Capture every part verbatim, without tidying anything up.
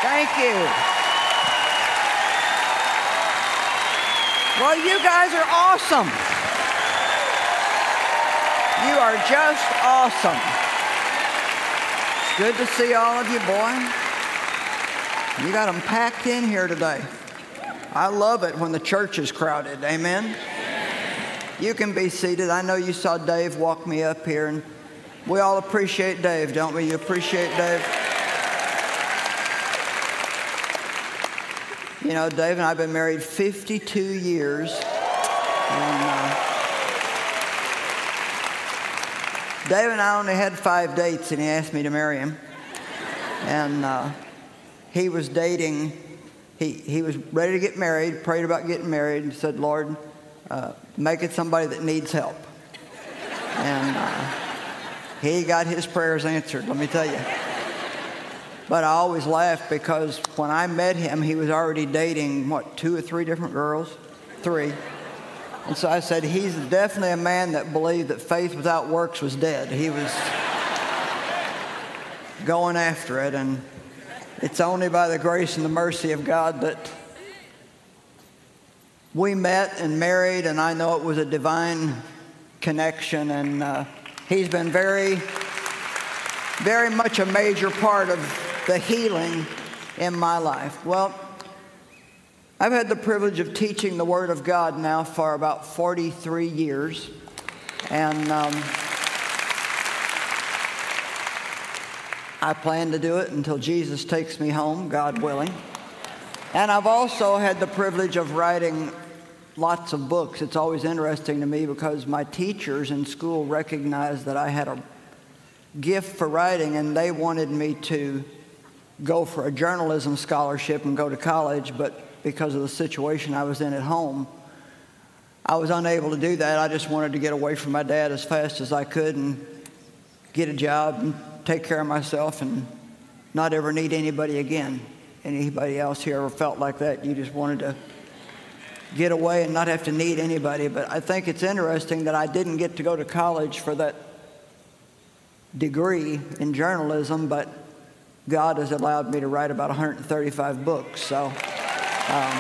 Thank you. Well, you guys are awesome. You are just awesome. It's good to see all of you, boy. You got them packed in here today. I love it when the church is crowded. Amen? You can be seated. I know you saw Dave walk me up here, and we all appreciate Dave, don't we? You appreciate Dave? You know, Dave and I have been married fifty-two years. And uh, Dave and I only had five dates, and he asked me to marry him. And uh, he was dating, he, he was ready to get married, prayed about getting married, and said, Lord, uh, make it somebody that needs help. And uh, he got his prayers answered, let me tell you. But I always laugh because when I met him, he was already dating, what, two or three different girls? Three. And so I said, he's definitely a man that believed that faith without works was dead. He was going after it, and it's only by the grace and the mercy of God that we met and married, and I know it was a divine connection, and uh, he's been very, very much a major part of the healing in my life. Well, I've had the privilege of teaching the Word of God now for about forty-three years. And um, I plan to do it until Jesus takes me home, God willing. And I've also had the privilege of writing lots of books. It's always interesting to me because my teachers in school recognized that I had a gift for writing, and they wanted me to go for a journalism scholarship and go to college, but because of the situation I was in at home, I was unable to do that. I just wanted to get away from my dad as fast as I could and get a job and take care of myself and not ever need anybody again. Anybody else here ever felt like that? You just wanted to get away and not have to need anybody. But I think it's interesting that I didn't get to go to college for that degree in journalism, but God has allowed me to write about one hundred thirty-five books. So um,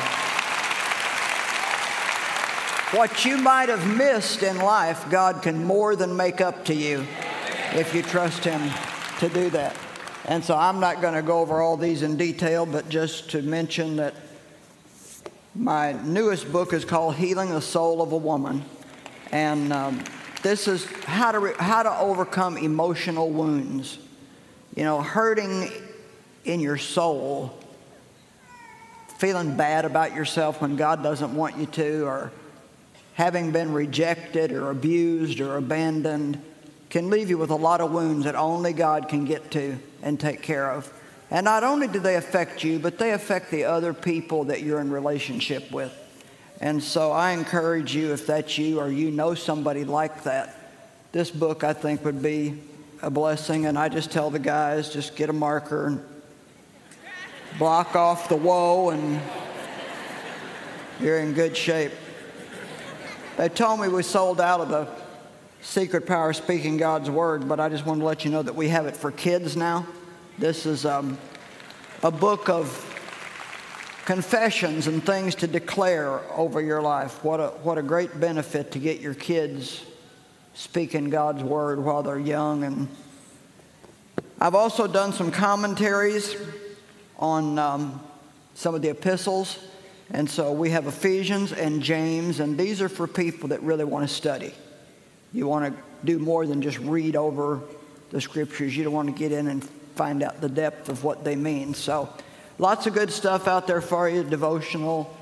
what you might have missed in life, God can more than make up to you if you trust Him to do that. And so I'm not going to go over all these in detail, but just to mention that my newest book is called Healing the Soul of a Woman. And um, this is how to, re- how to overcome emotional wounds. You know, hurting in your soul, feeling bad about yourself when God doesn't want you to, or having been rejected or abused or abandoned can leave you with a lot of wounds that only God can get to and take care of. And not only do they affect you, but they affect the other people that you're in relationship with. And so I encourage you, if that's you or you know somebody like that, this book I think would be a blessing. And I just tell the guys, just get a marker and block off the woe, and you're in good shape. They told me we sold out of the Secret Power of Speaking God's Word, but I just want to let you know that we have it for kids now. This is um, a book of confessions and things to declare over your life. What a, what a great benefit to get your kids speaking God's Word while they're young. And I've also done some commentaries on um, some of the epistles. And so we have Ephesians and James, and these are for people that really want to study. You want to do more than just read over the scriptures. You don't want to get in and find out the depth of what they mean. So lots of good stuff out there for you, devotional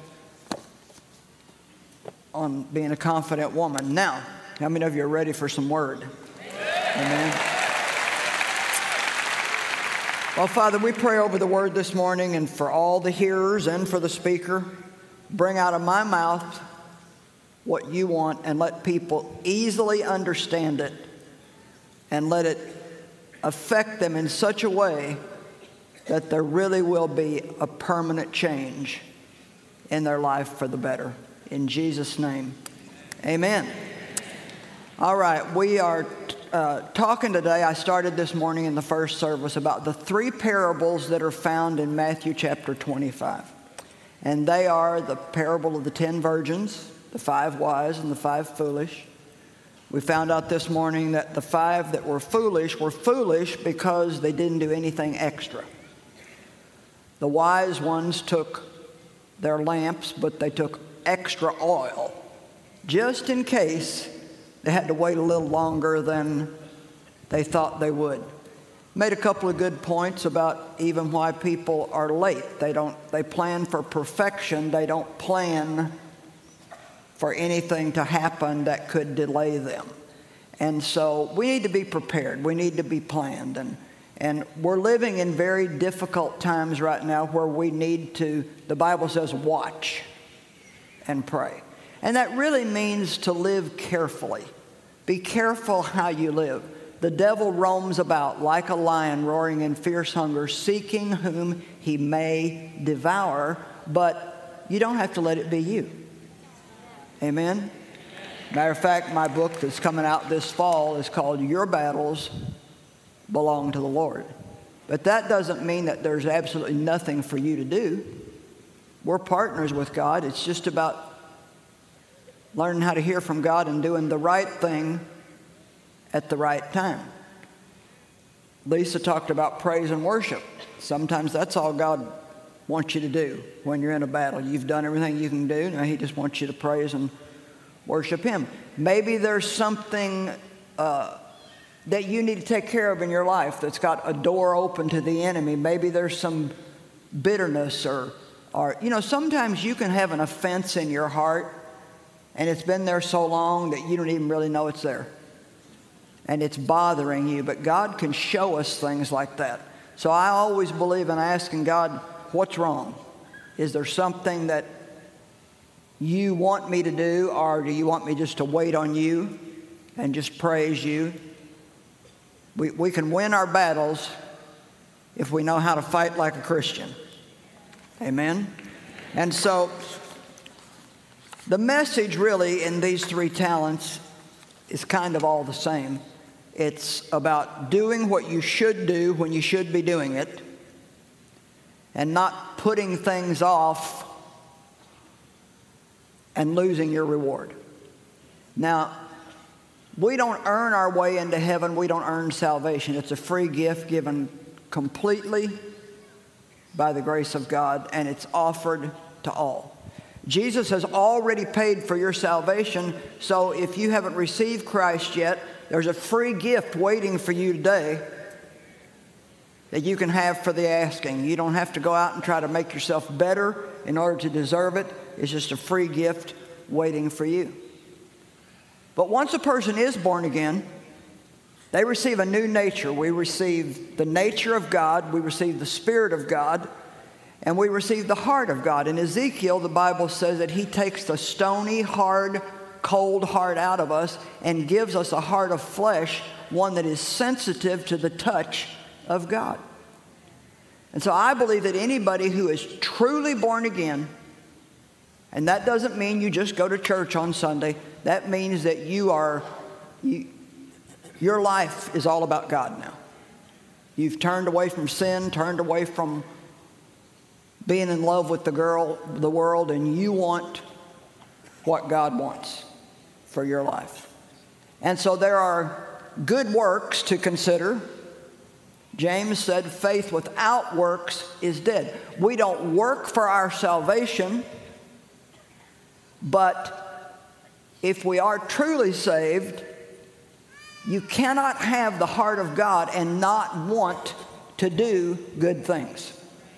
on being a confident woman. Now, how many of you are ready for some word? Amen. Well, Father, we pray over the word this morning, and for all the hearers and for the speaker, bring out of my mouth what you want, and let people easily understand it, and let it affect them in such a way that there really will be a permanent change in their life for the better. In Jesus' name, amen. All right, we are uh, talking today, I started this morning in the first service about the three parables that are found in Matthew chapter twenty-five. And they are the parable of the ten virgins, the five wise and the five foolish. We found out this morning that the five that were foolish were foolish because they didn't do anything extra. The wise ones took their lamps, but they took extra oil, just in case they had to wait a little longer than they thought they would. Made a couple of good points about even why people are late. They don't, they plan for perfection. They don't plan for anything to happen that could delay them. And so we need to be prepared. We need to be planned. And, and we're living in very difficult times right now where we need to, the Bible says, watch and pray. And that really means to live carefully. Be careful how you live. The devil roams about like a lion roaring in fierce hunger, seeking whom he may devour, but you don't have to let it be you. Amen? Matter of fact, my book that's coming out this fall is called Your Battles Belong to the Lord. But that doesn't mean that there's absolutely nothing for you to do. We're partners with God. It's just about learning how to hear from God and doing the right thing at the right time. Lisa talked about praise and worship. Sometimes that's all God wants you to do when you're in a battle. You've done everything you can do. Now he just wants you to praise and worship him. Maybe there's something uh, that you need to take care of in your life that's got a door open to the enemy. Maybe there's some bitterness or, or you know, sometimes you can have an offense in your heart and it's been there so long that you don't even really know it's there. And it's bothering you, but God can show us things like that. So I always believe in asking God, what's wrong? Is there something that you want me to do, or do you want me just to wait on you and just praise you? We, we can win our battles if we know how to fight like a Christian. Amen? And so the message really in these three talents is kind of all the same. It's about doing what you should do when you should be doing it, and not putting things off and losing your reward. Now, we don't earn our way into heaven. We don't earn salvation. It's a free gift given completely by the grace of God, and it's offered to all. Jesus has already paid for your salvation, so if you haven't received Christ yet, there's a free gift waiting for you today that you can have for the asking. You don't have to go out and try to make yourself better in order to deserve it. It's just a free gift waiting for you. But once a person is born again, they receive a new nature. We receive the nature of God. We receive the Spirit of God. And we receive the heart of God. In Ezekiel, the Bible says that he takes the stony, hard, cold heart out of us and gives us a heart of flesh, one that is sensitive to the touch of God. And so I believe that anybody who is truly born again, and that doesn't mean you just go to church on Sunday. That means that you are, you, your life is all about God now. You've turned away from sin, turned away from being in love with the girl, the world, and you want what God wants for your life. And so there are good works to consider. James said faith without works is dead. We don't work for our salvation, but if we are truly saved, you cannot have the heart of God and not want to do good things.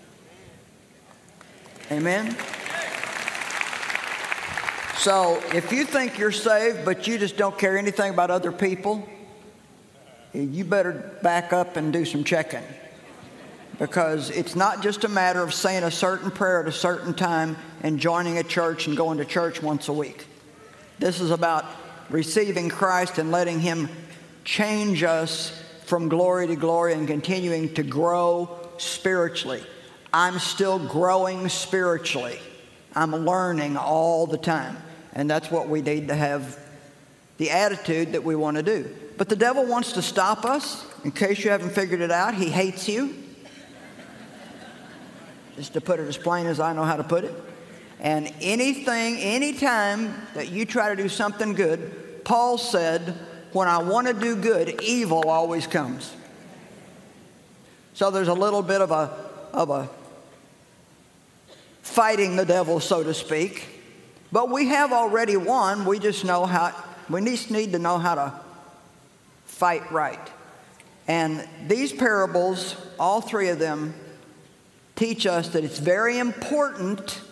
Amen? So if you think you're saved, but you just don't care anything about other people, you better back up and do some checking. Because it's not just a matter of saying a certain prayer at a certain time and joining a church and going to church once a week. This is about receiving Christ and letting him change us from glory to glory and continuing to grow spiritually. I'm still growing spiritually. I'm learning all the time. And that's what we need to have the attitude that we want to do. But the devil wants to stop us. In case you haven't figured it out, he hates you. Just to put it as plain as I know how to put it. And anything, anytime that you try to do something good, Paul said, when I want to do good, evil always comes. So there's a little bit of a, of a fighting the devil, so to speak. But we have already won. We just know how, we just need to know how to fight right. And these parables, all three of them, teach us that it's very important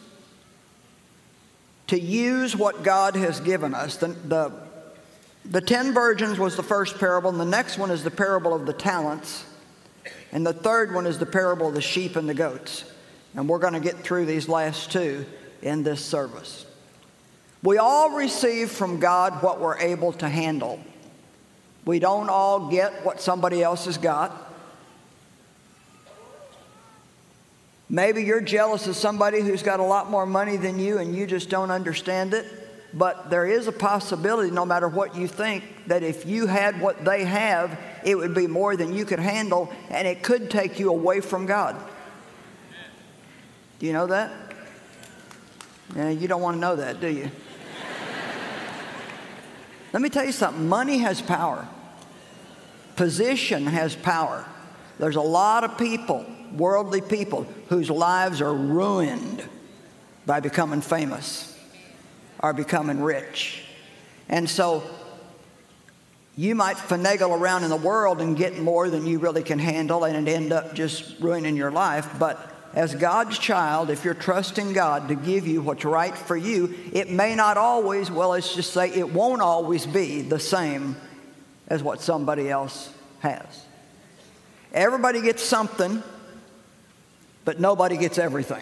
to use what God has given us. The, the, the ten virgins was the first parable, and the next one is the parable of the talents. And the third one is the parable of the sheep and the goats. And we're going to get through these last two in this service. We all receive from God what we're able to handle. We don't all get what somebody else has got. Maybe you're jealous of somebody who's got a lot more money than you and you just don't understand it. But there is a possibility, no matter what you think, that if you had what they have, it would be more than you could handle, and it could take you away from God. Do you know that? Yeah, you don't want to know that, do you? Let me tell you something. Money has power. Position has power. There's a lot of people, worldly people, whose lives are ruined by becoming famous or becoming rich. And so you might finagle around in the world and get more than you really can handle, and it end up just ruining your life. But as God's child, if you're trusting God to give you what's right for you, it may not always, well, let's just say it won't always be the same as what somebody else has. Everybody gets something, but nobody gets everything.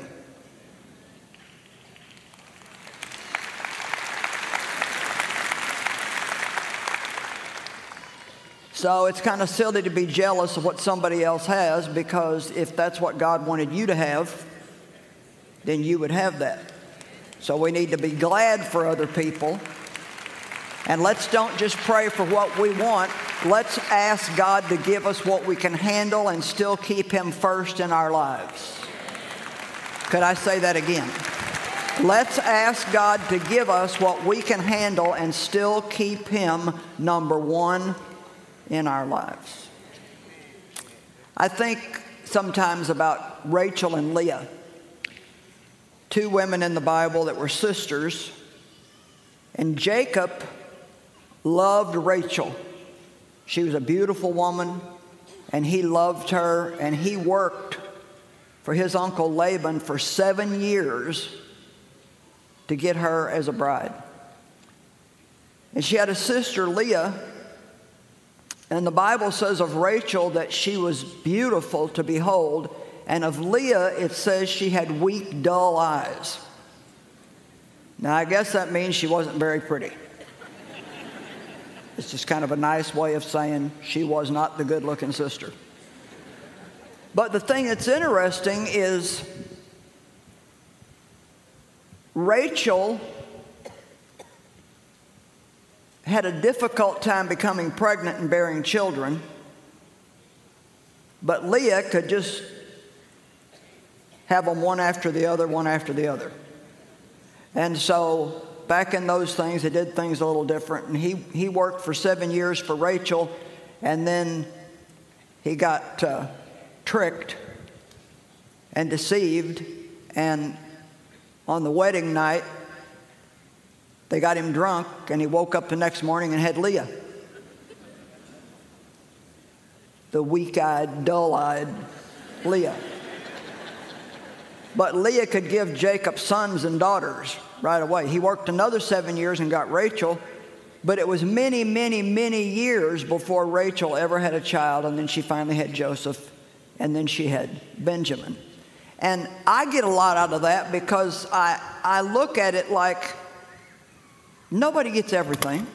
So it's kind of silly to be jealous of what somebody else has, because if that's what God wanted you to have, then you would have that. So we need to be glad for other people. And let's don't just pray for what we want. Let's ask God to give us what we can handle and still keep Him first in our lives. Could I say that again? Let's ask God to give us what we can handle and still keep Him number one in our lives. I think sometimes about Rachel and Leah, two women in the Bible that were sisters, and Jacob loved Rachel. She was a beautiful woman, and he loved her, and he worked for his uncle Laban for seven years to get her as a bride. And she had a sister, Leah. And the Bible says of Rachel that she was beautiful to behold, and of Leah it says she had weak, dull eyes. Now I guess that means she wasn't very pretty. It's just kind of a nice way of saying she was not the good-looking sister. But the thing that's interesting is Rachel had a difficult time becoming pregnant and bearing children, but Leah could just have them one after the other, one after the other. And so back in those things, they did things a little different. And he, he worked for seven years for Rachel, and then he got uh, tricked and deceived, and on the wedding night, they got him drunk, and he woke up the next morning and had Leah. The weak-eyed, dull-eyed Leah. But Leah could give Jacob sons and daughters right away. He worked another seven years and got Rachel, but it was many, many, many years before Rachel ever had a child, and then she finally had Joseph, and then she had Benjamin. And I get a lot out of that because I, I look at it like nobody gets everything.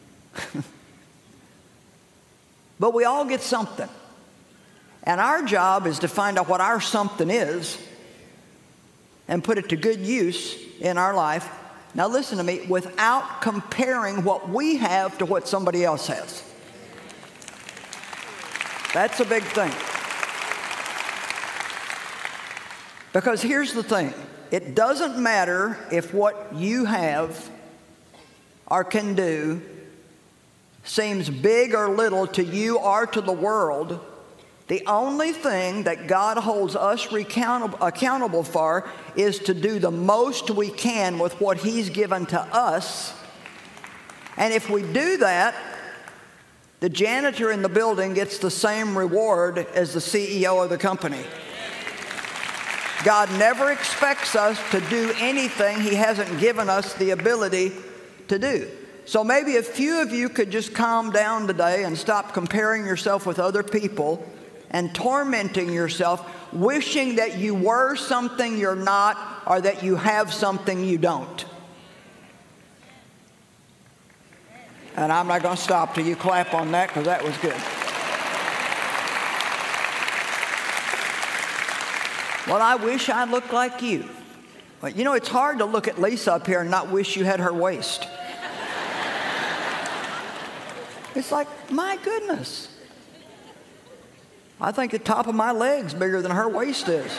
But we all get something. And our job is to find out what our something is and put it to good use in our life Now listen to me, without comparing what we have to what somebody else has. That's a big thing. Because here's the thing. It doesn't matter if what you have or can do seems big or little to you or to the world. The only thing that God holds us accountable for is to do the most we can with what He's given to us. And if we do that, the janitor in the building gets the same reward as the C E O of the company. God never expects us to do anything He hasn't given us the ability to do. So maybe a few of you could just calm down today and stop comparing yourself with other people and tormenting yourself, wishing that you were something you're not or that you have something you don't. And I'm not going to stop till you clap on that, because that was good. Well, I wish I looked like you. But you know, it's hard to look at Lisa up here and not wish you had her waist. It's like, my goodness. I think the top of my leg's bigger than her waist is.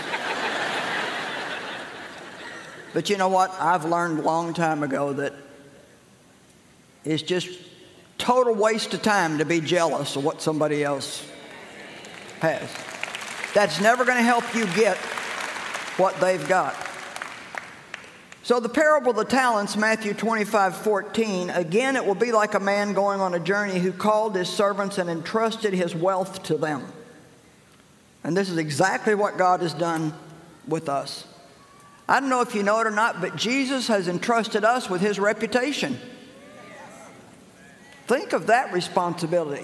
But you know what? I've learned a long time ago that it's just total waste of time to be jealous of what somebody else has. That's never going to help you get what they've got. So the parable of the talents, Matthew twenty-five fourteen, again, it will be like a man going on a journey who called his servants and entrusted his wealth to them. And this is exactly what God has done with us. I don't know if you know it or not, but Jesus has entrusted us with His reputation. Think of that responsibility.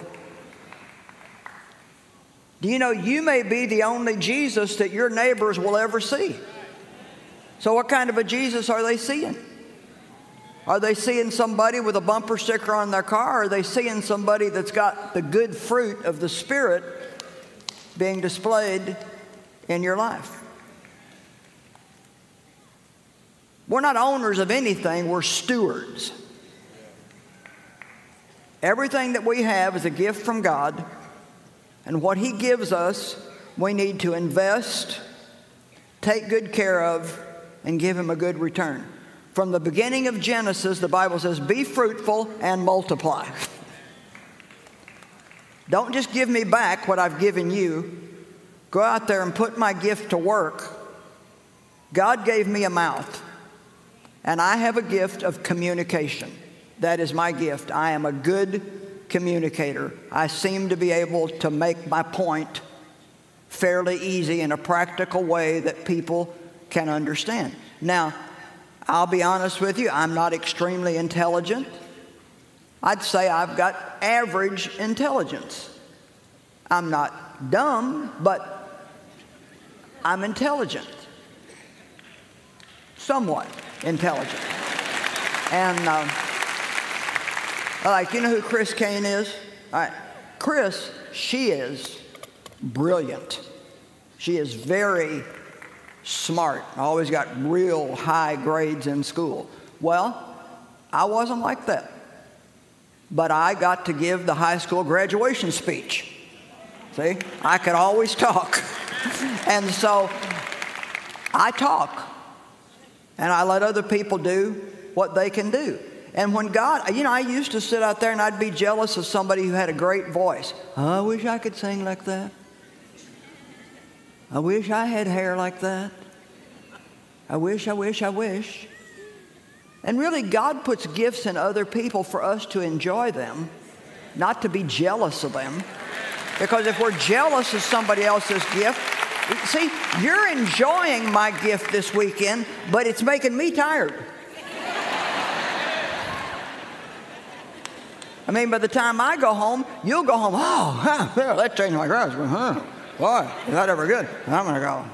Do you know you may be the only Jesus that your neighbors will ever see? So what kind of a Jesus are they seeing? Are they seeing somebody with a bumper sticker on their car? Or are they seeing somebody that's got the good fruit of the Spirit being displayed in your life? We're not owners of anything, we're stewards. Everything that we have is a gift from God, and what He gives us, we need to invest, take good care of, and give Him a good return. From the beginning of Genesis, the Bible says, be fruitful and multiply. Don't just give me back what I've given you. Go out there and put my gift to work. God gave me a mouth, and I have a gift of communication. That is my gift. I am a good communicator. I seem to be able to make my point fairly easy in a practical way that people can understand. Now, I'll be honest with you, I'm not extremely intelligent. I'd say I've got average intelligence. I'm not dumb, but I'm intelligent. Somewhat intelligent. And uh, like, you know who Chris Kane is? All right. Chris, she is brilliant. She is very smart. Always got real high grades in school. Well, I wasn't like that. But I got to give the high school graduation speech. See, I could always talk. And so I talk. And I let other people do what they can do. And when God, you know, I used to sit out there and I'd be jealous of somebody who had a great voice. Oh, I wish I could sing like that. I wish I had hair like that. I wish, I wish, I wish. And really, God puts gifts in other people for us to enjoy them, not to be jealous of them. Because if we're jealous of somebody else's gift, see, you're enjoying my gift this weekend, but it's making me tired. I mean, by the time I go home, you'll go home, oh, huh, yeah, that changed my grass. Huh, boy, is that ever good? And I'm going to go,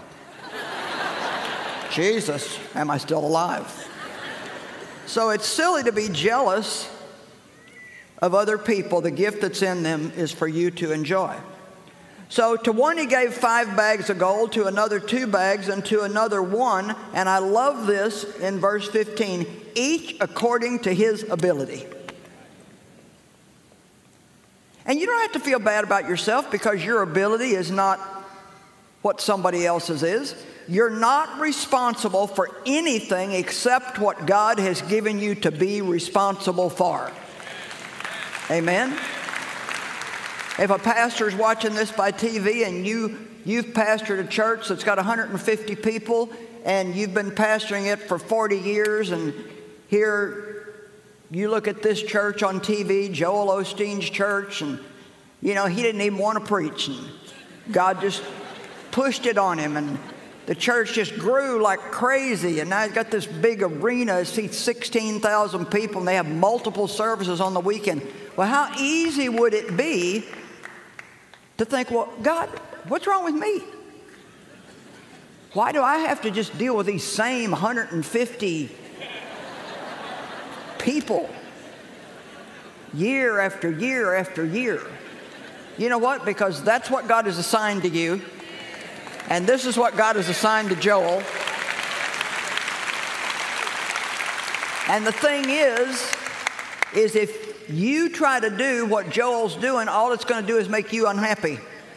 Jesus, am I still alive? So it's silly to be jealous of other people. The gift that's in them is for you to enjoy. So to one he gave five bags of gold, to another two bags, and to another one. And I love this in verse fifteen, each according to his ability. And you don't have to feel bad about yourself because your ability is not what somebody else's is. You're not responsible for anything except what God has given you to be responsible for. Amen? If a pastor's watching this by T V and you, you've pastored a church that's got one hundred fifty people and you've been pastoring it for forty years, and here you look at this church on T V, Joel Osteen's church, and you know, he didn't even want to preach, and God just pushed it on him, and the church just grew like crazy, and now he's got this big arena. It seats sixteen thousand people, and they have multiple services on the weekend. Well, how easy would it be to think, well, God, what's wrong with me? Why do I have to just deal with these same one hundred fifty people year after year after year? You know what? Because that's what God has assigned to you. And this is what God has assigned to Joel. And the thing is, is if you try to do what Joel's doing, all it's going to do is make you unhappy.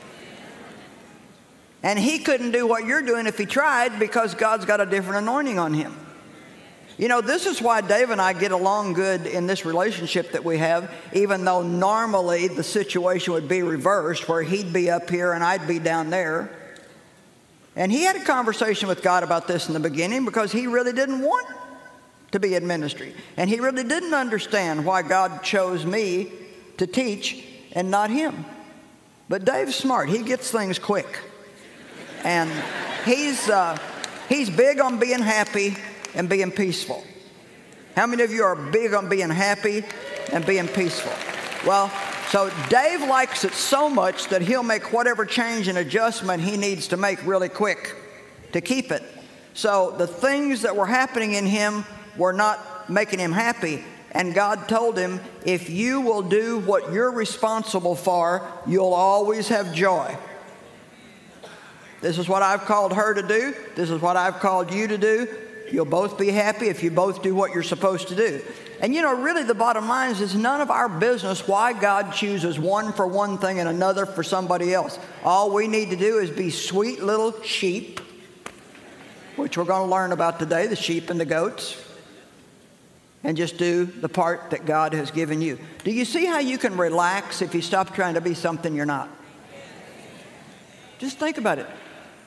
And he couldn't do what you're doing if he tried, because God's got a different anointing on him. You know, this is why Dave and I get along good in this relationship that we have, even though normally the situation would be reversed, where he'd be up here and I'd be down there. And he had a conversation with God about this in the beginning, because he really didn't want to be in ministry. And he really didn't understand why God chose me to teach and not him. But Dave's smart. He gets things quick. And he's, uh, he's big on being happy and being peaceful. How many of you are big on being happy and being peaceful? Well, so Dave likes it so much that he'll make whatever change and adjustment he needs to make really quick to keep it. So the things that were happening in him were not making him happy. And God told him, if you will do what you're responsible for, you'll always have joy. This is what I've called her to do. This is what I've called you to do. You'll both be happy if you both do what you're supposed to do. And you know, really the bottom line is it's none of our business why God chooses one for one thing and another for somebody else. All we need to do is be sweet little sheep, which we're going to learn about today, the sheep and the goats, and just do the part that God has given you. Do you see how you can relax if you stop trying to be something you're not? Just think about it.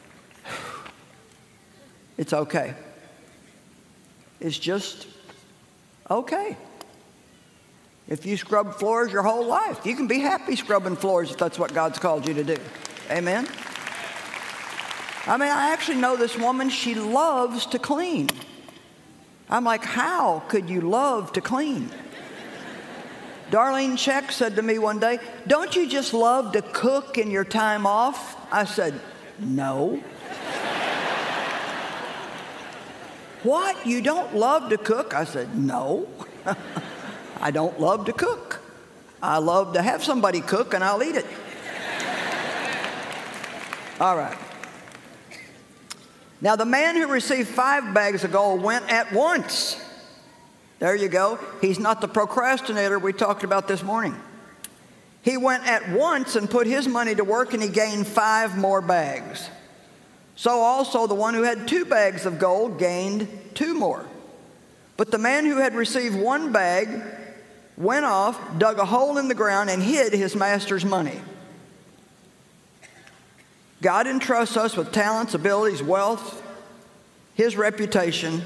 It's okay. It's just okay. If you scrub floors your whole life, you can be happy scrubbing floors if that's what God's called you to do. Amen? I mean, I actually know this woman, she loves to clean. I'm like, how could you love to clean? Darlene Check said to me one day, don't you just love to cook in your time off? I said, no. What? You don't love to cook? I said, no. I don't love to cook. I love to have somebody cook and I'll eat it. All right. Now the man who received five bags of gold went at once. There you go. He's not the procrastinator we talked about this morning. He went at once and put his money to work, and he gained five more bags. So also the one who had two bags of gold gained two more. But the man who had received one bag went off, dug a hole in the ground, and hid his master's money. God entrusts us with talents, abilities, wealth, his reputation.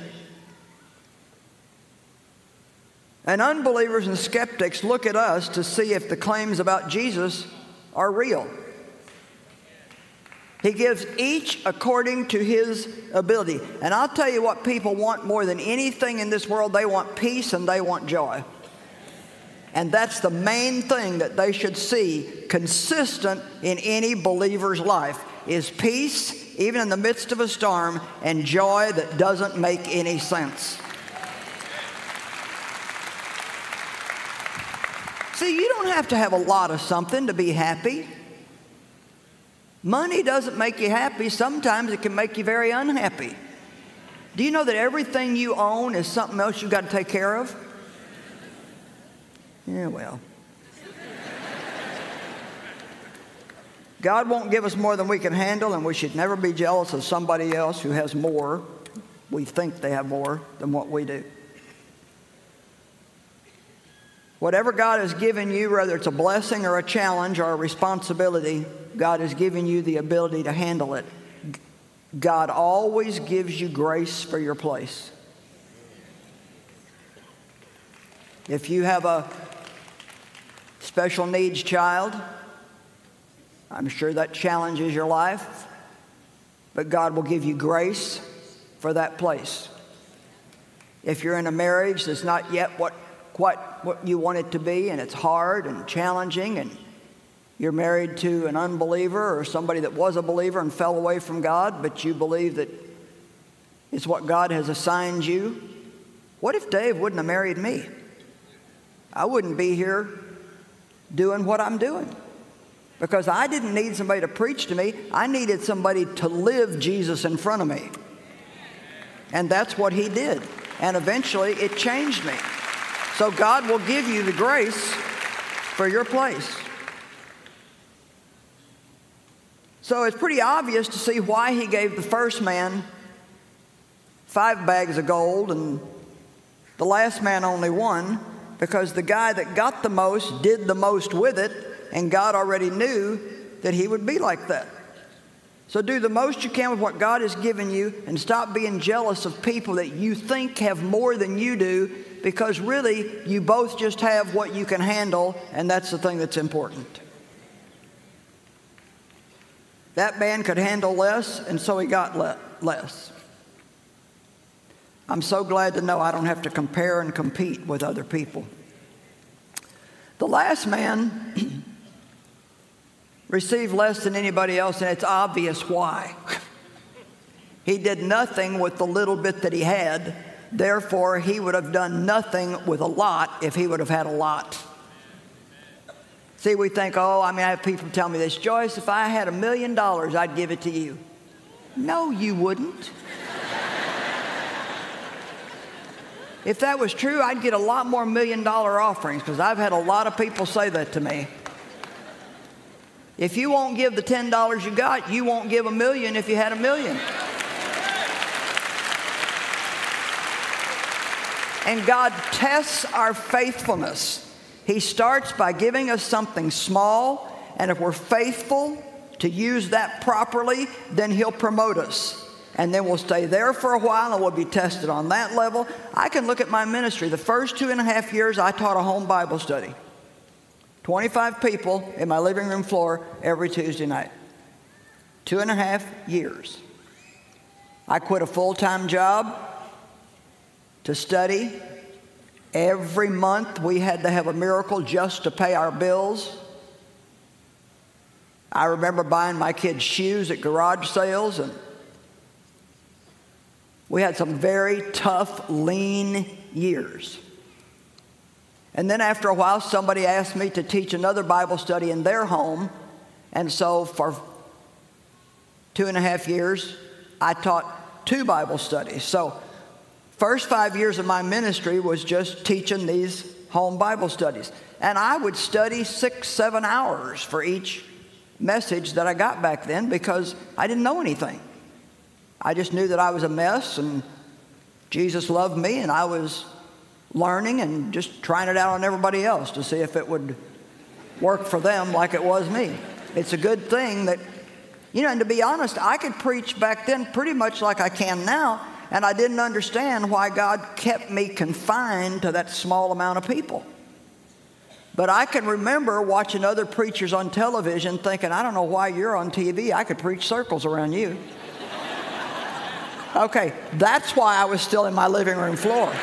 And unbelievers and skeptics look at us to see if the claims about Jesus are real. He gives each according to his ability. And I'll tell you what people want more than anything in this world. They want peace and they want joy. And that's the main thing that they should see consistent in any believer's life, is peace, even in the midst of a storm, and joy that doesn't make any sense. See, you don't have to have a lot of something to be happy. Money doesn't make you happy. Sometimes it can make you very unhappy. Do you know that everything you own is something else you've got to take care of? Yeah, well. God won't give us more than we can handle, and we should never be jealous of somebody else who has more. We think they have more than what we do. Whatever God has given you, whether it's a blessing or a challenge or a responsibility, God has given you the ability to handle it. God always gives you grace for your place. If you have a special needs child, I'm sure that challenges your life, but God will give you grace for that place. If you're in a marriage that's not yet what quite what you want it to be, and it's hard and challenging, and you're married to an unbeliever or somebody that was a believer and fell away from God, but you believe that it's what God has assigned you. What if Dave wouldn't have married me? I wouldn't be here doing what I'm doing, because I didn't need somebody to preach to me. I needed somebody to live Jesus in front of me. And that's what he did. And eventually it changed me. So God will give you the grace for your place. So it's pretty obvious to see why he gave the first man five bags of gold and the last man only one, because the guy that got the most did the most with it, and God already knew that he would be like that. So do the most you can with what God has given you, and stop being jealous of people that you think have more than you do, because really you both just have what you can handle, and that's the thing that's important. That man could handle less, and so he got le- less. I'm so glad to know I don't have to compare and compete with other people. The last man received less than anybody else, and it's obvious why. He did nothing with the little bit that he had. Therefore, he would have done nothing with a lot if he would have had a lot. See, we think, oh, I mean, I have people tell me this, Joyce, if I had a million dollars, I'd give it to you. No, you wouldn't. If that was true, I'd get a lot more million dollar offerings, because I've had a lot of people say that to me. If you won't give the ten dollars you got, you won't give a million if you had a million. And God tests our faithfulness. He starts by giving us something small, and if we're faithful to use that properly, then He'll promote us. And then we'll stay there for a while, and we'll be tested on that level. I can look at my ministry. The first two and a half years, I taught a home Bible study. twenty-five people in my living room floor every Tuesday night. Two and a half years. I quit a full-time job to study. Every month we had to have a miracle just to pay our bills. I remember buying my kids shoes at garage sales, and we had some very tough, lean years. And then after a while, somebody asked me to teach another Bible study in their home. And so for two and a half years, I taught two Bible studies. So first five years of my ministry was just teaching these home Bible studies. And I would study six, seven hours for each message that I got back then, because I didn't know anything. I just knew that I was a mess, and Jesus loved me, and I was learning and just trying it out on everybody else to see if it would work for them like it was me. It's a good thing that, you know, and to be honest, I could preach back then pretty much like I can now, and I didn't understand why God kept me confined to that small amount of people. But I can remember watching other preachers on television thinking, I don't know why you're on T V. I could preach circles around you. Okay, that's why I was still in my living room floor.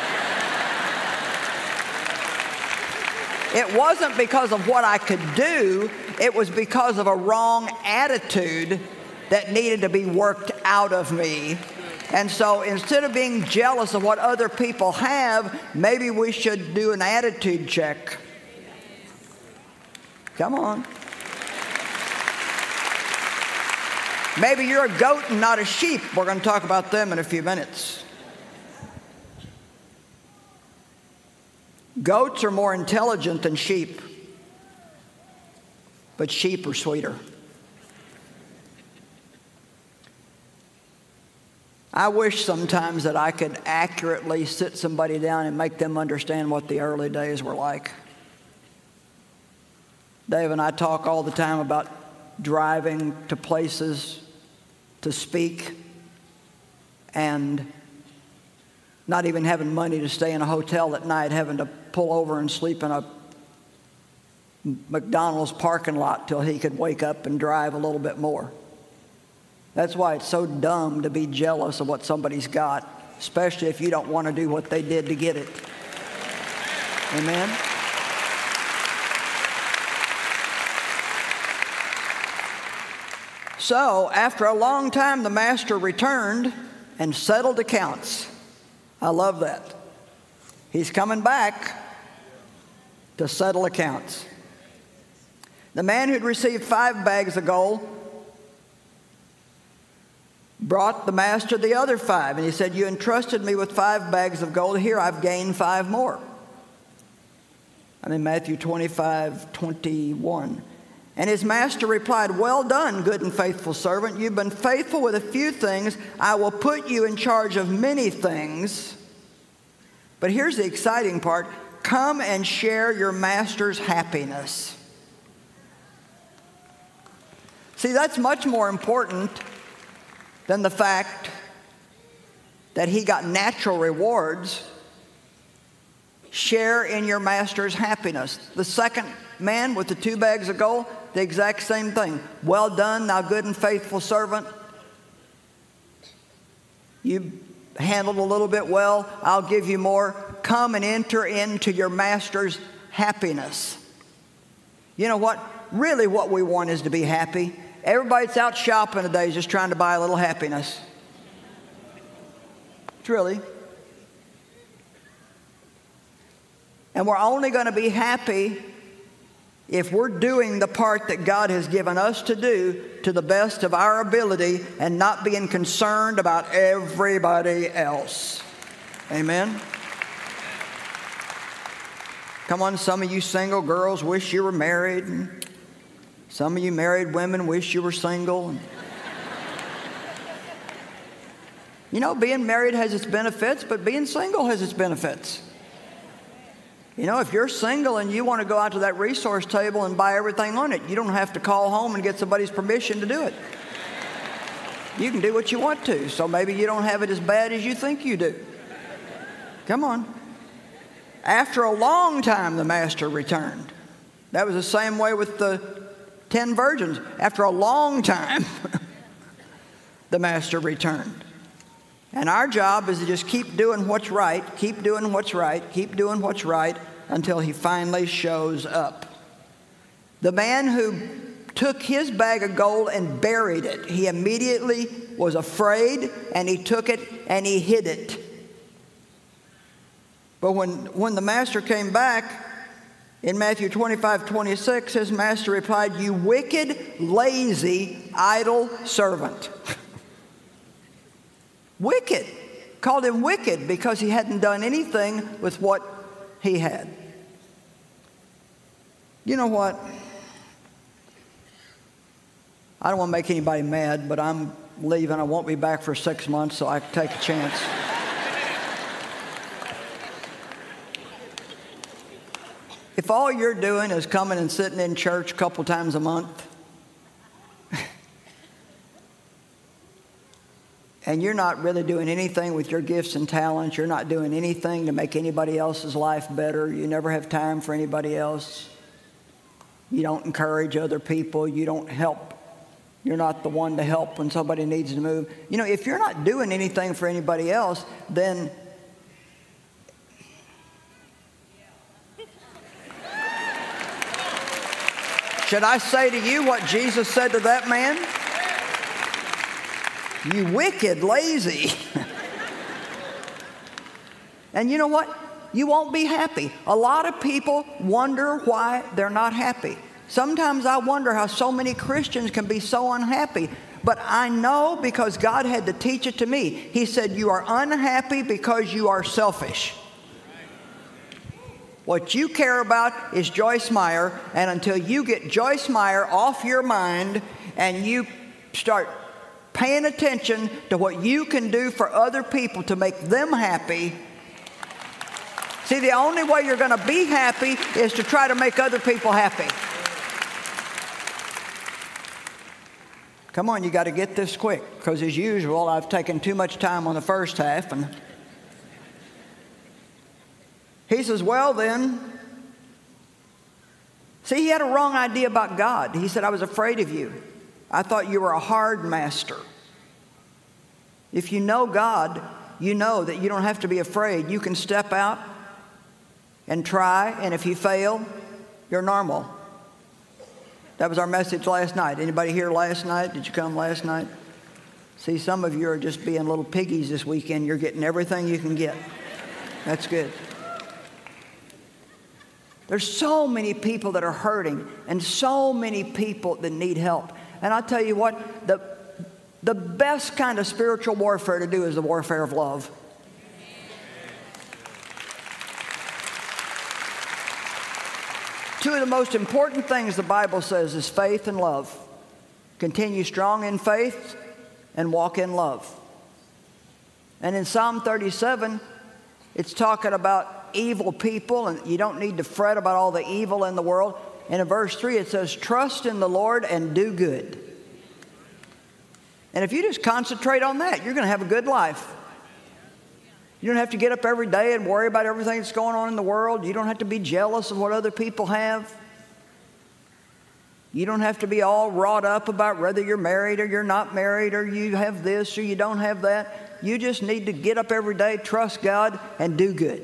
It wasn't because of what I could do. It was because of a wrong attitude that needed to be worked out of me. And so instead of being jealous of what other people have, maybe we should do an attitude check. Come on. Maybe you're a goat and not a sheep. We're going to talk about them in a few minutes. Goats are more intelligent than sheep, but sheep are sweeter. I wish sometimes that I could accurately sit somebody down and make them understand what the early days were like. Dave and I talk all the time about driving to places to speak and not even having money to stay in a hotel at night, having to pull over and sleep in a McDonald's parking lot till he could wake up and drive a little bit more. That's why it's so dumb to be jealous of what somebody's got, especially if you don't want to do what they did to get it. Amen? So, after a long time, the master returned and settled accounts. I love that. He's coming back to settle accounts. The man who'd received five bags of gold brought the master the other five, and he said, "You entrusted me with five bags of gold. Here, I've gained five more." I'm in Matthew twenty-five, twenty-one. And his master replied, "Well done, good and faithful servant. You've been faithful with a few things. I will put you in charge of many things." But here's the exciting part. Come and share your master's happiness. See, that's much more important than the fact that he got natural rewards. Share in your master's happiness. The second man with the two bags of gold, the exact same thing. "Well done, thou good and faithful servant. You handled a little bit well. I'll give you more. Come and enter into your master's happiness." You know what? Really what we want is to be happy. Everybody that's out shopping today is just trying to buy a little happiness. It's really. And we're only going to be happy if we're doing the part that God has given us to do to the best of our ability and not being concerned about everybody else. Amen? Come on, some of you single girls wish you were married. And some of you married women wish you were single. You know, being married has its benefits, but being single has its benefits. You know, if you're single and you want to go out to that resource table and buy everything on it, you don't have to call home and get somebody's permission to do it. You can do what you want to, so maybe you don't have it as bad as you think you do. Come on. After a long time, the master returned. That was the same way with the ten virgins. After a long time, the master returned. And our job is to just keep doing what's right, keep doing what's right, keep doing what's right until he finally shows up. The man who took his bag of gold and buried it, he immediately was afraid and he took it and he hid it. But when, when the master came back, in Matthew twenty-five, twenty-six, his master replied, "You wicked, lazy, idle servant." Wicked. Called him wicked because he hadn't done anything with what he had. You know what? I don't want to make anybody mad, but I'm leaving. I won't be back for six months, so I can take a chance. If all you're doing is coming and sitting in church a couple times a month, and you're not really doing anything with your gifts and talents, you're not doing anything to make anybody else's life better, you never have time for anybody else, you don't encourage other people, you don't help, you're not the one to help when somebody needs to move. You know, if you're not doing anything for anybody else, then should I say to you what Jesus said to that man? You wicked, lazy. And you know what? You won't be happy. A lot of people wonder why they're not happy. Sometimes I wonder how so many Christians can be so unhappy. But I know because God had to teach it to me. He said, you are unhappy because you are selfish. What you care about is Joyce Meyer, and until you get Joyce Meyer off your mind and you start paying attention to what you can do for other people to make them happy. See, the only way you're going to be happy is to try to make other people happy. Come on, you got to get this quick, because as usual, I've taken too much time on the first half. And he says, well then, see, he had a wrong idea about God. He said, I was afraid of you. I thought you were a hard master. If you know God, you know that you don't have to be afraid. You can step out and try, and if you fail, you're normal. That was our message last night. Anybody here last night? Did you come last night? See, some of you are just being little piggies this weekend. You're getting everything you can get. That's good. There's so many people that are hurting and so many people that need help. And I'll tell you what, the, the best kind of spiritual warfare to do is the warfare of love. Two of the most important things the Bible says is faith and love. Continue strong in faith and walk in love. And in Psalm thirty-seven, it's talking about evil people, and you don't need to fret about all the evil in the world. And in verse three, it says, trust in the Lord and do good. And if you just concentrate on that, you're going to have a good life. You don't have to get up every day and worry about everything that's going on in the world. You don't have to be jealous of what other people have. You don't have to be all wrought up about whether you're married or you're not married, or you have this or you don't have that. You just need to get up every day, trust God, and do good.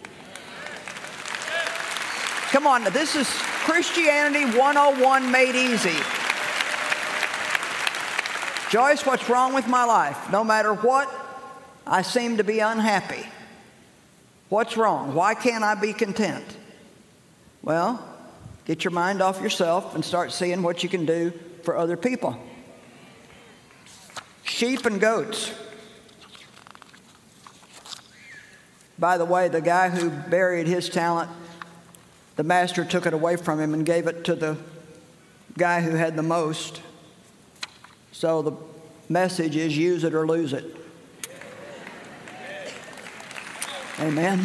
Come on, this is Christianity one oh one made easy. Joyce, what's wrong with my life? No matter what, I seem to be unhappy. What's wrong? Why can't I be content? Well, get your mind off yourself and start seeing what you can do for other people. Sheep and goats. By the way, the guy who buried his talent, the master took it away from him and gave it to the guy who had the most. So the message is use it or lose it. Amen.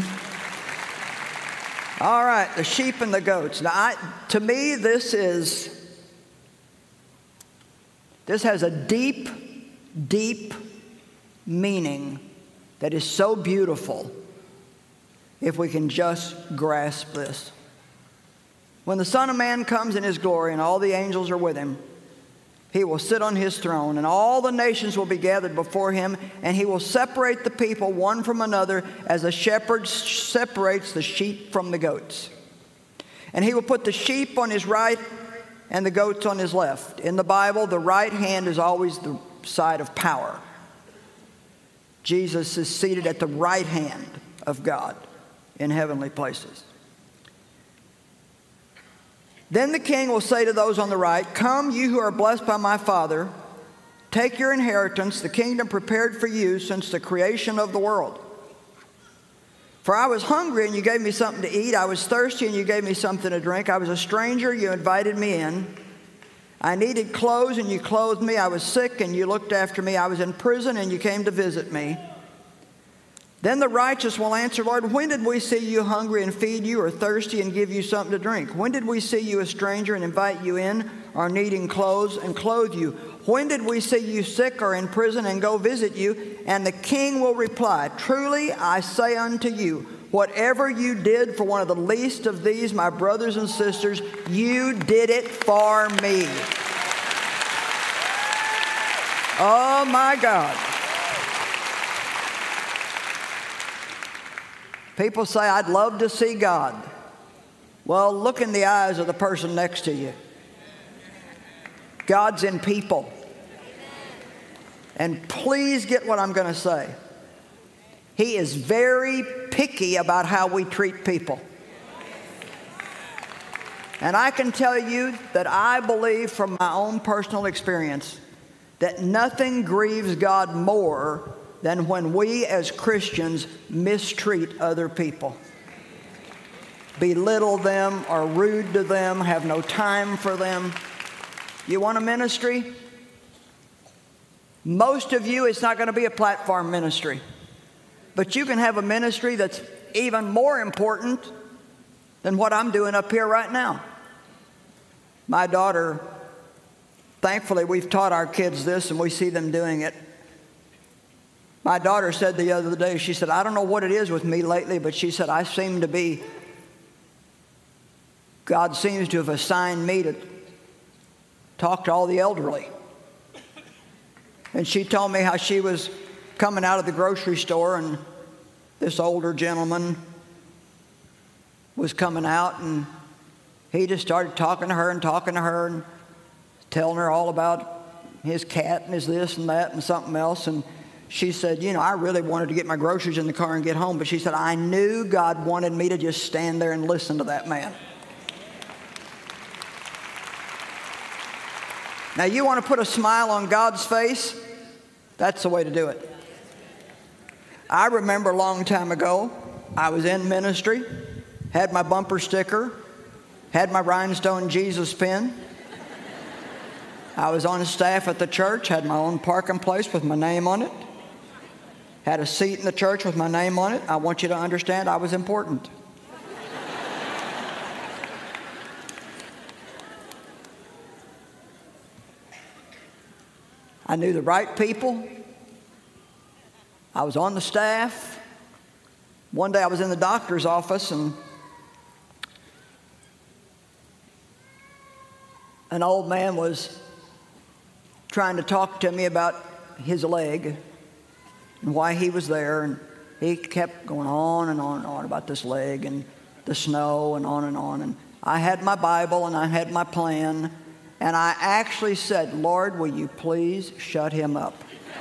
All right, the sheep and the goats. Now, I, to me, this is, this has a deep, deep meaning that is so beautiful if we can just grasp this. When the Son of Man comes in His glory and all the angels are with Him, He will sit on His throne, and all the nations will be gathered before Him, and He will separate the people one from another as a shepherd separates the sheep from the goats. And He will put the sheep on His right and the goats on His left. In the Bible, the right hand is always the side of power. Jesus is seated at the right hand of God in heavenly places. Then the king will say to those on the right, come, you who are blessed by my Father, take your inheritance, the kingdom prepared for you since the creation of the world. For I was hungry, and you gave me something to eat. I was thirsty, and you gave me something to drink. I was a stranger, you invited me in. I needed clothes, and you clothed me. I was sick, and you looked after me. I was in prison, and you came to visit me. Then the righteous will answer, Lord, when did we see you hungry and feed you, or thirsty and give you something to drink? When did we see you a stranger and invite you in, or needing clothes and clothe you? When did we see you sick or in prison and go visit you? And the king will reply, truly I say unto you, whatever you did for one of the least of these, my brothers and sisters, you did it for me. Oh my God. People say, I'd love to see God. Well, look in the eyes of the person next to you. God's in people. And please get what I'm going to say. He is very picky about how we treat people. And I can tell you that I believe from my own personal experience that nothing grieves God more than when we as Christians mistreat other people, belittle them, are rude to them, have no time for them. You want a ministry? Most of you, it's not going to be a platform ministry. But you can have a ministry that's even more important than what I'm doing up here right now. My daughter, thankfully, we've taught our kids this and we see them doing it. My daughter said the other day, she said, I don't know what it is with me lately, but she said, I seem to be, God seems to have assigned me to talk to all the elderly. And she told me how she was coming out of the grocery store and this older gentleman was coming out and he just started talking to her and talking to her and telling her all about his cat and his this and that and something else. And she said, you know, I really wanted to get my groceries in the car and get home. But she said, I knew God wanted me to just stand there and listen to that man. Now, you want to put a smile on God's face? That's the way to do it. I remember a long time ago, I was in ministry, had my bumper sticker, had my rhinestone Jesus pin. I was on staff at the church, had my own parking place with my name on it, had a seat in the church with my name on it. I want you to understand I was important. I knew the right people. I was on the staff. One day I was in the doctor's office and an old man was trying to talk to me about his leg and why he was there. And he kept going on and on and on about this leg and the snow and on and on. And I had my Bible and I had my plan. And I actually said, Lord, will you please shut him up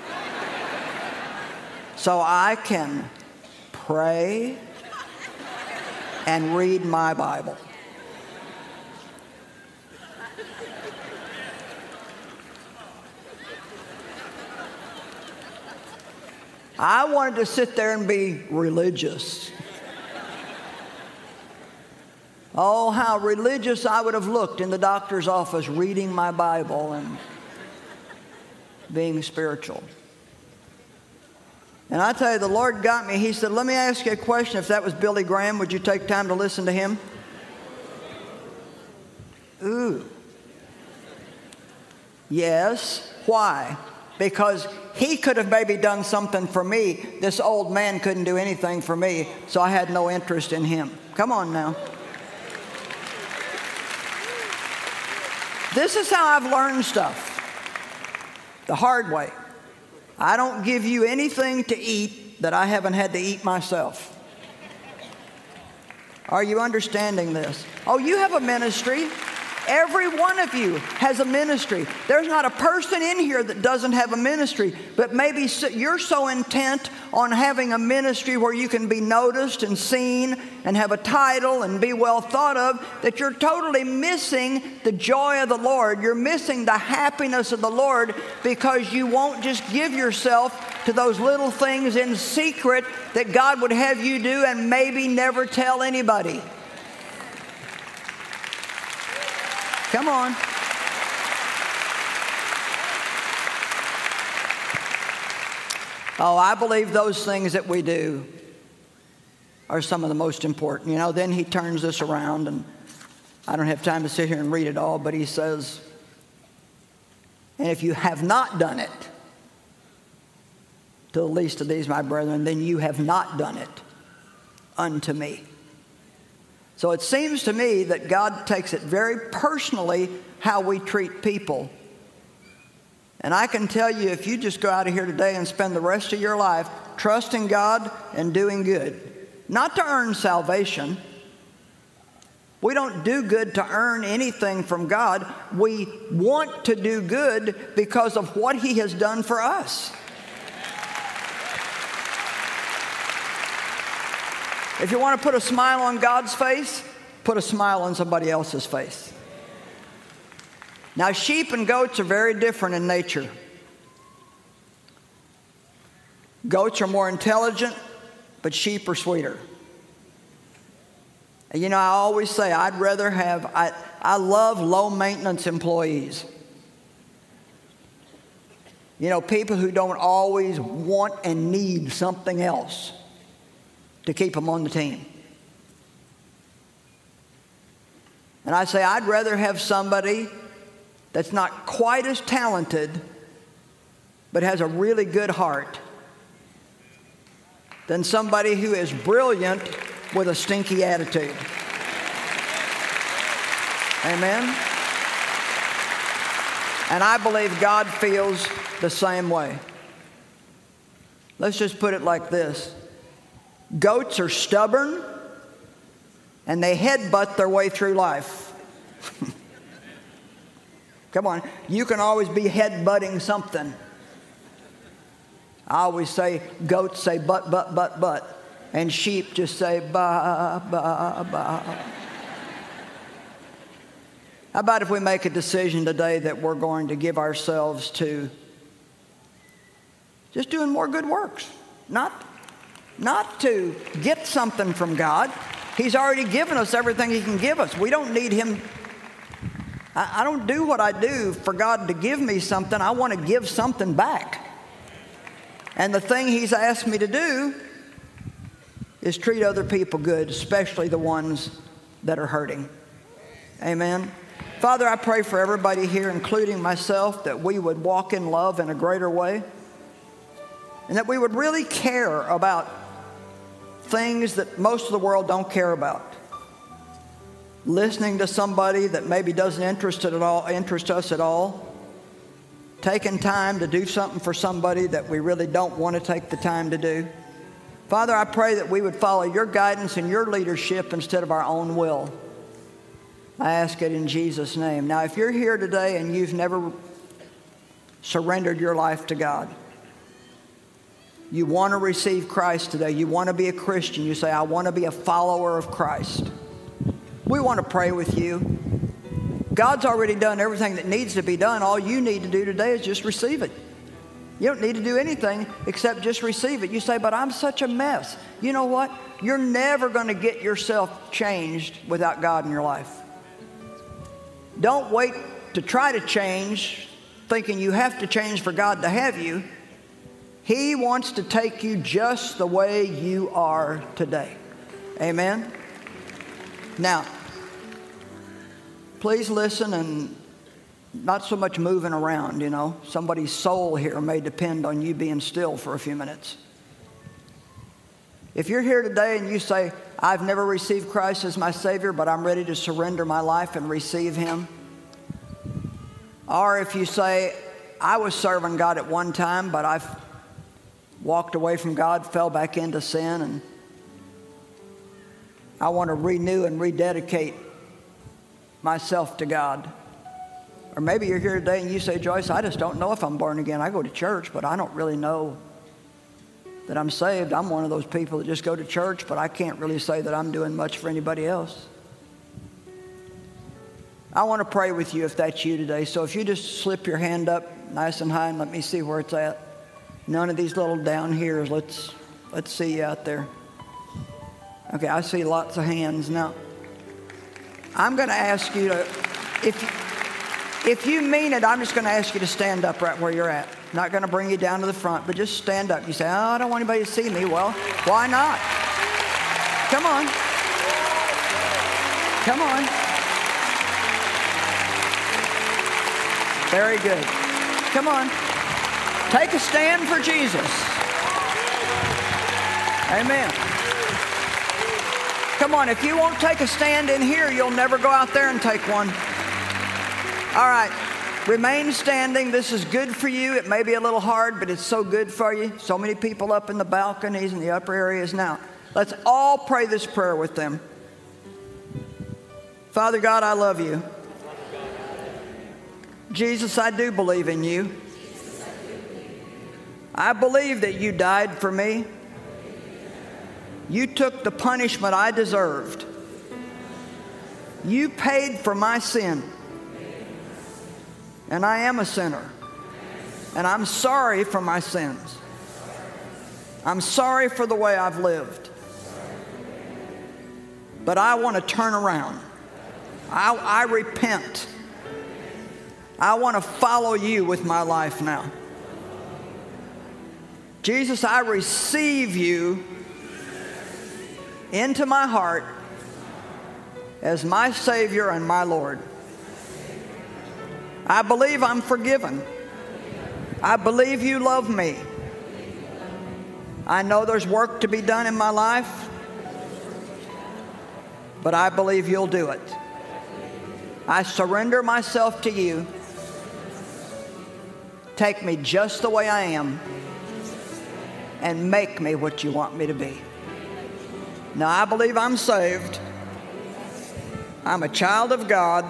so I can pray and read my Bible. I wanted to sit there and be religious. Oh, how religious I would have looked in the doctor's office reading my Bible and being spiritual. And I tell you, the Lord got me. He said, let me ask you a question. If that was Billy Graham, would you take time to listen to him? Ooh. Yes. Why? Because he could have maybe done something for me. This old man couldn't do anything for me, so I had no interest in him. Come on now. This is how I've learned stuff, the hard way. I don't give you anything to eat that I haven't had to eat myself. Are you understanding this? Oh, you have a ministry. Every one of you has a ministry. There's not a person in here that doesn't have a ministry, but maybe you're so intent on having a ministry where you can be noticed and seen and have a title and be well thought of that you're totally missing the joy of the Lord. You're missing the happiness of the Lord because you won't just give yourself to those little things in secret that God would have you do and maybe never tell anybody. Come on. Oh, I believe those things that we do are some of the most important. You know, then he turns this around, and I don't have time to sit here and read it all, but he says, and if you have not done it to the least of these, my brethren, then you have not done it unto me. So it seems to me that God takes it very personally how we treat people. And I can tell you, if you just go out of here today and spend the rest of your life trusting God and doing good, not to earn salvation. We don't do good to earn anything from God. We want to do good because of what He has done for us. If you want to put a smile on God's face, put a smile on somebody else's face. Now, sheep and goats are very different in nature. Goats are more intelligent, but sheep are sweeter. And you know, I always say I'd rather have, I, I love low-maintenance employees. You know, people who don't always want and need something else to keep them on the team. And I say I'd rather have somebody that's not quite as talented but has a really good heart than somebody who is brilliant with a stinky attitude. Amen? And I believe God feels the same way. Let's just put it like this. Goats are stubborn and they headbutt their way through life. Come on, you can always be headbutting something. I always say goats say but, but, but, but. And sheep just say ba, ba, ba. How about if we make a decision today that we're going to give ourselves to just doing more good works? Not, not to get something from God. He's already given us everything He can give us. We don't need Him. I, I don't do what I do for God to give me something. I want to give something back. And the thing He's asked me to do is treat other people good, especially the ones that are hurting. Amen. Father, I pray for everybody here, including myself, that we would walk in love in a greater way, and that we would really care about things that most of the world don't care about. Listening to somebody that maybe doesn't interest, it at all, interest us at all. Taking time to do something for somebody that we really don't want to take the time to do. Father, I pray that we would follow Your guidance and Your leadership instead of our own will. I ask it in Jesus' name. Now, if you're here today and you've never surrendered your life to God, you want to receive Christ today, you want to be a Christian, you say, I want to be a follower of Christ. We want to pray with you. God's already done everything that needs to be done. All you need to do today is just receive it. You don't need to do anything except just receive it. You say, but I'm such a mess. You know what? You're never going to get yourself changed without God in your life. Don't wait to try to change thinking you have to change for God to have you. He wants to take you just the way you are today. Amen? Now, please listen and not so much moving around, you know. Somebody's soul here may depend on you being still for a few minutes. If you're here today and you say, I've never received Christ as my Savior, but I'm ready to surrender my life and receive Him. Or if you say, I was serving God at one time, but I've walked away from God, fell back into sin, and I want to renew and rededicate myself to God. Or maybe you're here today and you say, Joyce, I just don't know if I'm born again. I go to church, but I don't really know that I'm saved. I'm one of those people that just go to church, but I can't really say that I'm doing much for anybody else. I want to pray with you if that's you today. So if you just slip your hand up nice and high and let me see where it's at. None of these little down here. Let's, let's see you out there. Okay, I see lots of hands. Now, I'm going to ask you to, if, if you mean it, I'm just going to ask you to stand up right where you're at. Not going to bring you down to the front, but just stand up. You say, oh, I don't want anybody to see me. Well, why not? Come on. Come on. Very good. Come on. Take a stand for Jesus. Amen. Come on, if you won't take a stand in here, you'll never go out there and take one. All right. Remain standing. This is good for you. It may be a little hard, but it's so good for you. So many people up in the balconies and the upper areas now. Let's all pray this prayer with them. Father God, I love you. Jesus, I do believe in you. I believe that you died for me. You took the punishment I deserved. You paid for my sin. And I am a sinner. And I'm sorry for my sins. I'm sorry for the way I've lived. But I want to turn around. I, I repent. I want to follow you with my life now. Jesus, I receive you into my heart as my Savior and my Lord. I believe I'm forgiven. I believe you love me. I know there's work to be done in my life, but I believe you'll do it. I surrender myself to you. Take me just the way I am and make me what you want me to be. Now, I believe I'm saved. I'm a child of God,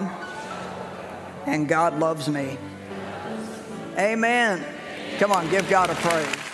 and God loves me. Amen. Come on, give God a praise.